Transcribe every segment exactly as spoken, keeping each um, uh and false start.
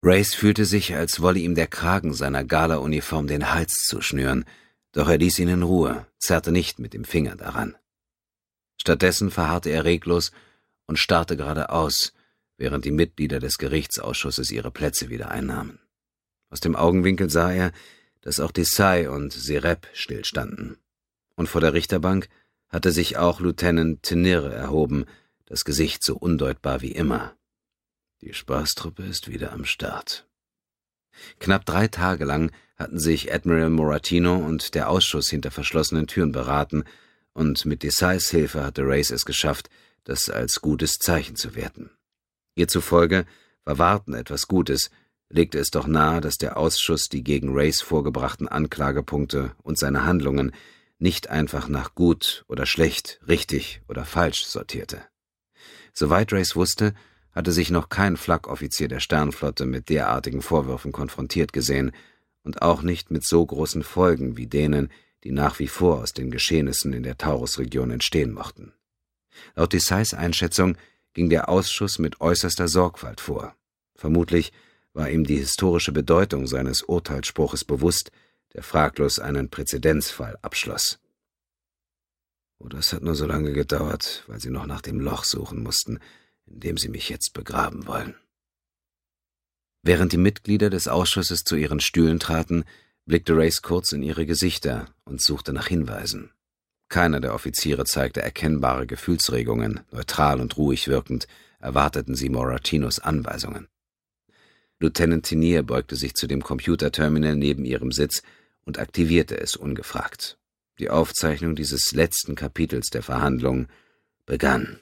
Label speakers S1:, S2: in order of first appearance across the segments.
S1: Race fühlte sich, als wolle ihm der Kragen seiner Gala-Uniform den Hals zuschnüren, doch er ließ ihn in Ruhe, zerrte nicht mit dem Finger daran. Stattdessen verharrte er reglos und starrte geradeaus, während die Mitglieder des Gerichtsausschusses ihre Plätze wieder einnahmen. Aus dem Augenwinkel sah er, dass auch Desai und Serep stillstanden. Und vor der Richterbank hatte sich auch Lieutenant Tenir erhoben, das Gesicht so undeutbar wie immer. Die Spaßtruppe ist wieder am Start. Knapp drei Tage lang hatten sich Admiral Moratino und der Ausschuss hinter verschlossenen Türen beraten, und mit Desais Hilfe hatte Race es geschafft, das als gutes Zeichen zu werten. Ihr zufolge war Warten etwas Gutes, legte es doch nahe, dass der Ausschuss die gegen Race vorgebrachten Anklagepunkte und seine Handlungen nicht einfach nach gut oder schlecht, richtig oder falsch sortierte. Soweit Race wusste, hatte sich noch kein Flak-Offizier der Sternflotte mit derartigen Vorwürfen konfrontiert gesehen und auch nicht mit so großen Folgen wie denen, die nach wie vor aus den Geschehnissen in der Taurusregion entstehen mochten. Laut Desais Einschätzung ging der Ausschuss mit äußerster Sorgfalt vor. Vermutlich war ihm die historische Bedeutung seines Urteilsspruches bewusst, der fraglos einen Präzedenzfall abschloss. Oder es hat nur so lange gedauert, weil sie noch nach dem Loch suchen mussten, in dem sie mich jetzt begraben wollen. Während die Mitglieder des Ausschusses zu ihren Stühlen traten, blickte Race kurz in ihre Gesichter und suchte nach Hinweisen. Keiner der Offiziere zeigte erkennbare Gefühlsregungen, neutral und ruhig wirkend, erwarteten sie Moratinos Anweisungen. Lieutenant Tenir beugte sich zu dem Computerterminal neben ihrem Sitz und aktivierte es ungefragt. Die Aufzeichnung dieses letzten Kapitels der Verhandlung begann.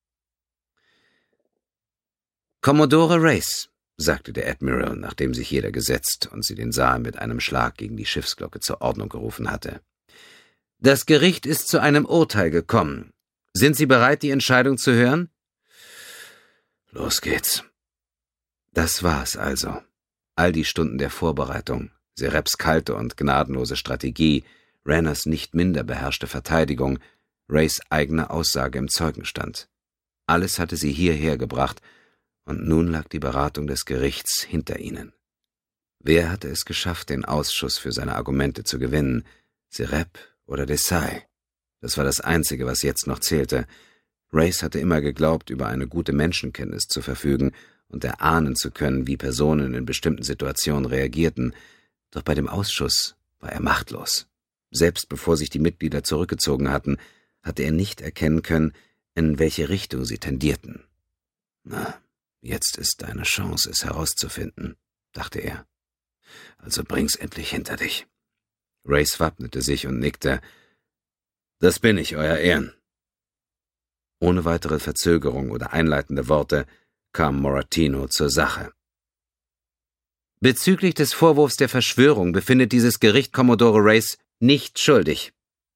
S1: »Commodore Race«, sagte der Admiral, nachdem sich jeder gesetzt und sie den Saal mit einem Schlag gegen die Schiffsglocke zur Ordnung gerufen hatte. »Das Gericht ist zu einem Urteil gekommen. Sind Sie bereit, die Entscheidung zu hören?« »Los geht's.« Das war's also. All die Stunden der Vorbereitung, Sereps kalte und gnadenlose Strategie, Ranners nicht minder beherrschte Verteidigung, Rays eigene Aussage im Zeugenstand. Alles hatte sie hierher gebracht, und nun lag die Beratung des Gerichts hinter ihnen. Wer hatte es geschafft, den Ausschuss für seine Argumente zu gewinnen? Serep oder Desai? Das war das Einzige, was jetzt noch zählte. Race hatte immer geglaubt, über eine gute Menschenkenntnis zu verfügen und erahnen zu können, wie Personen in bestimmten Situationen reagierten, doch bei dem Ausschuss war er machtlos. Selbst bevor sich die Mitglieder zurückgezogen hatten, hatte er nicht erkennen können, in welche Richtung sie tendierten. »Na, jetzt ist deine Chance, es herauszufinden«, dachte er. »Also bring's endlich hinter dich.« Race wappnete sich und nickte. »Das bin ich, Euer Ehren.« Ohne weitere Verzögerung oder einleitende Worte kam Moratino zur Sache. »Bezüglich des Vorwurfs der Verschwörung befindet dieses Gericht Commodore Race nicht schuldig.«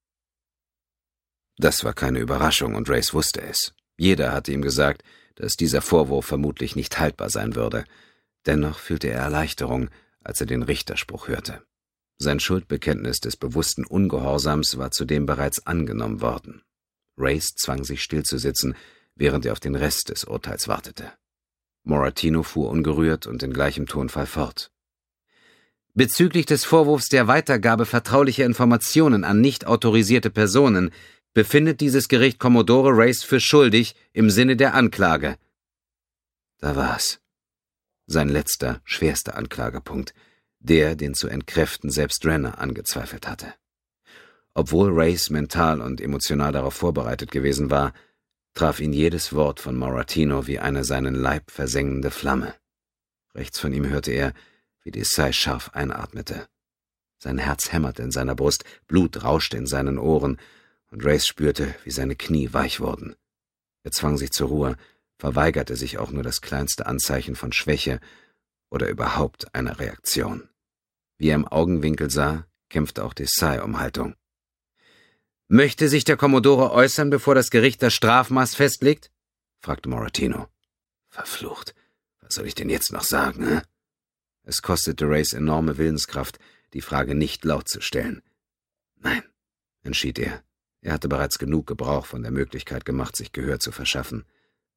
S1: Das war keine Überraschung, und Race wusste es. Jeder hatte ihm gesagt, dass dieser Vorwurf vermutlich nicht haltbar sein würde. Dennoch fühlte er Erleichterung, als er den Richterspruch hörte. Sein Schuldbekenntnis des bewussten Ungehorsams war zudem bereits angenommen worden. Race zwang sich stillzusitzen, während er auf den Rest des Urteils wartete. Moratino fuhr ungerührt und in gleichem Tonfall fort. »Bezüglich des Vorwurfs der Weitergabe vertraulicher Informationen an nicht autorisierte Personen befindet dieses Gericht Commodore Race für schuldig im Sinne der Anklage.« Da war's. Sein letzter, schwerster Anklagepunkt, der, den zu entkräften selbst Renner angezweifelt hatte. Obwohl Race mental und emotional darauf vorbereitet gewesen war, traf ihn jedes Wort von Moratino wie eine seinen Leib versengende Flamme. Rechts von ihm hörte er, wie Desai scharf einatmete. Sein Herz hämmerte in seiner Brust, Blut rauschte in seinen Ohren, und Race spürte, wie seine Knie weich wurden. Er zwang sich zur Ruhe, verweigerte sich auch nur das kleinste Anzeichen von Schwäche oder überhaupt einer Reaktion. Wie er im Augenwinkel sah, kämpfte auch Desai um Haltung. »Möchte sich der Commodore äußern, bevor das Gericht das Strafmaß festlegt?« fragte Moratino. »Verflucht, was soll ich denn jetzt noch sagen, hä?« Es kostete Race enorme Willenskraft, die Frage nicht laut zu stellen. »Nein«, entschied er. Er hatte bereits genug Gebrauch von der Möglichkeit gemacht, sich Gehör zu verschaffen.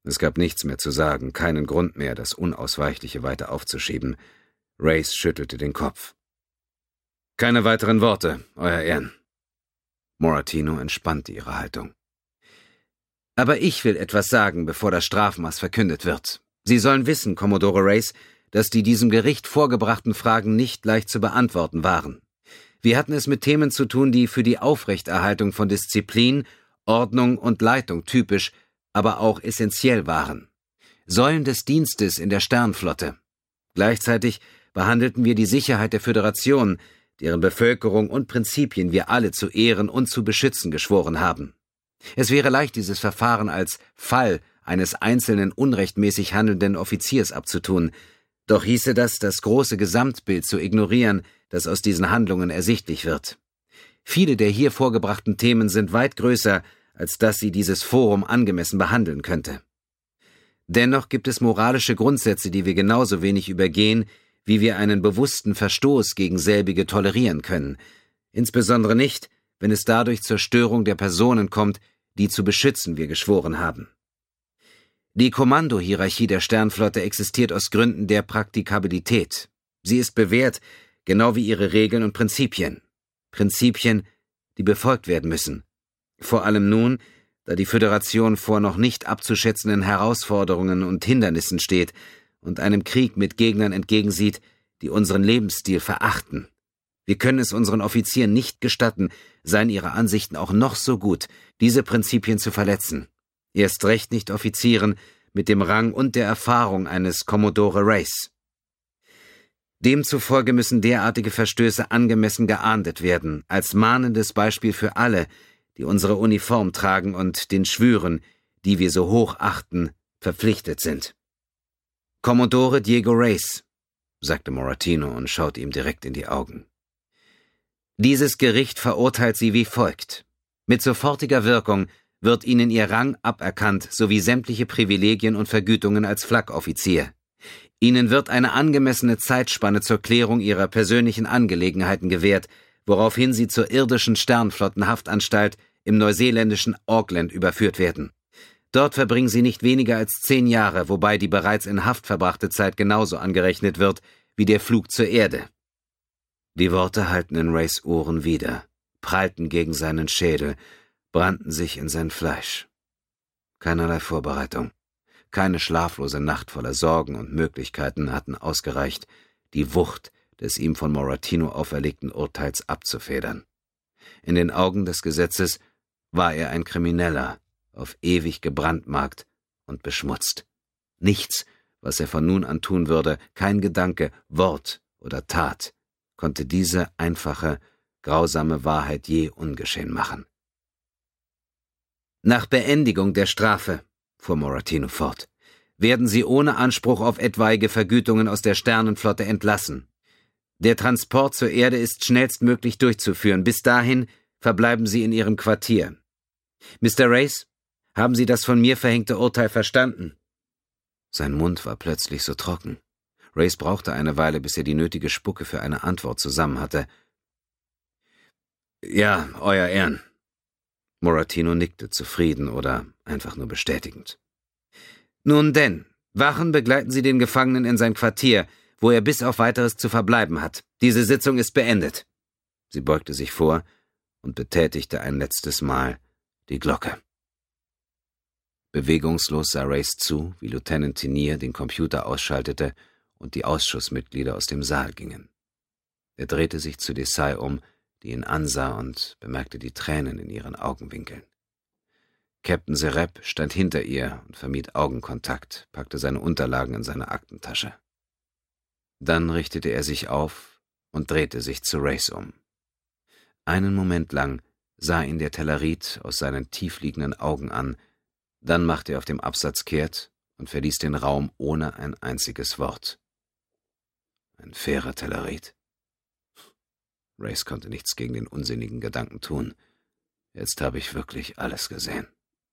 S1: Es gab nichts mehr zu sagen, keinen Grund mehr, das Unausweichliche weiter aufzuschieben. Race schüttelte den Kopf. »Keine weiteren Worte, Euer Ehren.« Moratino entspannte ihre Haltung. »Aber ich will etwas sagen, bevor das Strafmaß verkündet wird. Sie sollen wissen, Commodore Race, dass die diesem Gericht vorgebrachten Fragen nicht leicht zu beantworten waren. Wir hatten es mit Themen zu tun, die für die Aufrechterhaltung von Disziplin, Ordnung und Leitung typisch, aber auch essentiell waren. Säulen des Dienstes in der Sternflotte. Gleichzeitig behandelten wir die Sicherheit der Föderation, deren Bevölkerung und Prinzipien wir alle zu ehren und zu beschützen geschworen haben. Es wäre leicht, dieses Verfahren als Fall eines einzelnen unrechtmäßig handelnden Offiziers abzutun, doch hieße das, das große Gesamtbild zu ignorieren, das aus diesen Handlungen ersichtlich wird. Viele der hier vorgebrachten Themen sind weit größer, als dass sie dieses Forum angemessen behandeln könnte. Dennoch gibt es moralische Grundsätze, die wir genauso wenig übergehen, wie wir einen bewussten Verstoß gegen selbige tolerieren können, insbesondere nicht, wenn es dadurch zur Störung der Personen kommt, die zu beschützen wir geschworen haben. Die Kommandohierarchie der Sternflotte existiert aus Gründen der Praktikabilität. Sie ist bewährt, genau wie ihre Regeln und Prinzipien. Prinzipien, die befolgt werden müssen. Vor allem nun, da die Föderation vor noch nicht abzuschätzenden Herausforderungen und Hindernissen steht und einem Krieg mit Gegnern entgegensieht, die unseren Lebensstil verachten. Wir können es unseren Offizieren nicht gestatten, seien ihre Ansichten auch noch so gut, diese Prinzipien zu verletzen. Erst recht nicht Offizieren mit dem Rang und der Erfahrung eines Commodore Race. Demzufolge müssen derartige Verstöße angemessen geahndet werden, als mahnendes Beispiel für alle, die unsere Uniform tragen und den Schwüren, die wir so hoch achten, verpflichtet sind. »Commodore Diego Race«, sagte Moratino und schaute ihm direkt in die Augen. »Dieses Gericht verurteilt Sie wie folgt. Mit sofortiger Wirkung wird Ihnen Ihr Rang aberkannt sowie sämtliche Privilegien und Vergütungen als Flak-Offizier. Ihnen wird eine angemessene Zeitspanne zur Klärung Ihrer persönlichen Angelegenheiten gewährt, woraufhin Sie zur irdischen Sternflottenhaftanstalt im neuseeländischen Auckland überführt werden. Dort verbringen Sie nicht weniger als zehn Jahre, wobei die bereits in Haft verbrachte Zeit genauso angerechnet wird wie der Flug zur Erde.« Die Worte hallten in Rays Ohren wieder, prallten gegen seinen Schädel, brannten sich in sein Fleisch. Keinerlei Vorbereitung, keine schlaflose Nacht voller Sorgen und Möglichkeiten hatten ausgereicht, die Wucht des ihm von Moratino auferlegten Urteils abzufedern. In den Augen des Gesetzes war er ein Krimineller, auf ewig gebrandmarkt und beschmutzt. Nichts, was er von nun an tun würde, kein Gedanke, Wort oder Tat, konnte diese einfache, grausame Wahrheit je ungeschehen machen. »Nach Beendigung der Strafe«, fuhr Moratino fort, »werden Sie ohne Anspruch auf etwaige Vergütungen aus der Sternenflotte entlassen. Der Transport zur Erde ist schnellstmöglich durchzuführen. Bis dahin verbleiben Sie in Ihrem Quartier. Mister Race, haben Sie das von mir verhängte Urteil verstanden?« Sein Mund war plötzlich so trocken. Race brauchte eine Weile, bis er die nötige Spucke für eine Antwort zusammen hatte. »Ja, Euer Ehren.« Moratino nickte zufrieden oder einfach nur bestätigend. »Nun denn, Wachen begleiten Sie den Gefangenen in sein Quartier, wo er bis auf Weiteres zu verbleiben hat. Diese Sitzung ist beendet.« Sie beugte sich vor und betätigte ein letztes Mal die Glocke. Bewegungslos sah Race zu, wie Lieutenant Tinier den Computer ausschaltete und die Ausschussmitglieder aus dem Saal gingen. Er drehte sich zu Desai um, die ihn ansah und bemerkte die Tränen in ihren Augenwinkeln. Captain Serep stand hinter ihr und vermied Augenkontakt, packte seine Unterlagen in seine Aktentasche. Dann richtete er sich auf und drehte sich zu Race um. Einen Moment lang sah ihn der Tellerit aus seinen tiefliegenden Augen an, dann machte er auf dem Absatz kehrt und verließ den Raum ohne ein einziges Wort. Ein fairer Tellerit. Race konnte nichts gegen den unsinnigen Gedanken tun. Jetzt habe ich wirklich alles gesehen.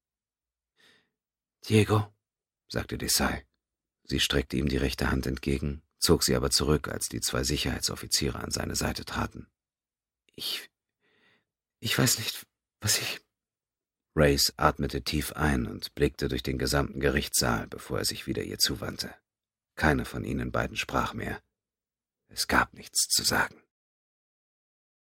S1: »Diego«, sagte Desai. Sie streckte ihm die rechte Hand entgegen, zog sie aber zurück, als die zwei Sicherheitsoffiziere an seine Seite traten. »Ich... ich weiß nicht, was ich... Race atmete tief ein und blickte durch den gesamten Gerichtssaal, bevor er sich wieder ihr zuwandte. Keine von ihnen beiden sprach mehr. Es gab nichts zu sagen.